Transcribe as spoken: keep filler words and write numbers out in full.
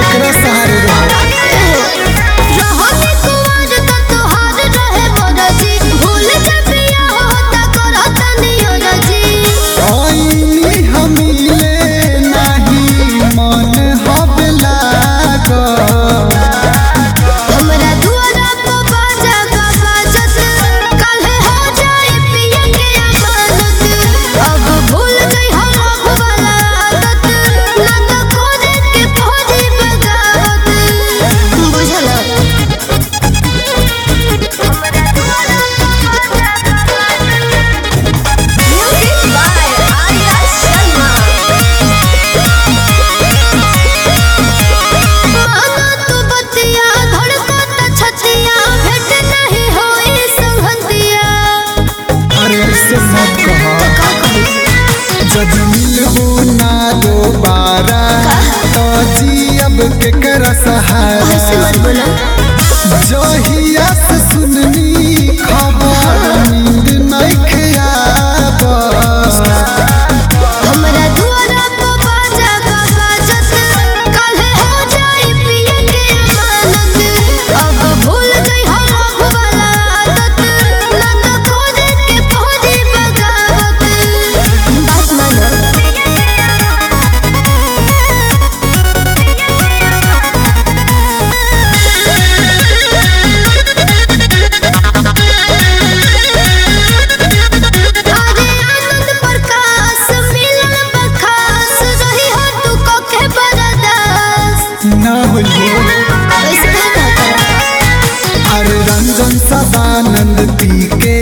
केकरा सहारे रहो जब मिलबू ना दोबारा तो जियब केकरा सहारा जहिया से सुननी खबर नींद नइखे आवत हमरा दुआरा पे बाजा बाजत काल्हे हो जाई पिए के अमानत अब भूल गई हम अब वाला आदत ना तो खोदे के पौधी बगावत बात मानो अरे रंजन सदानंद पी के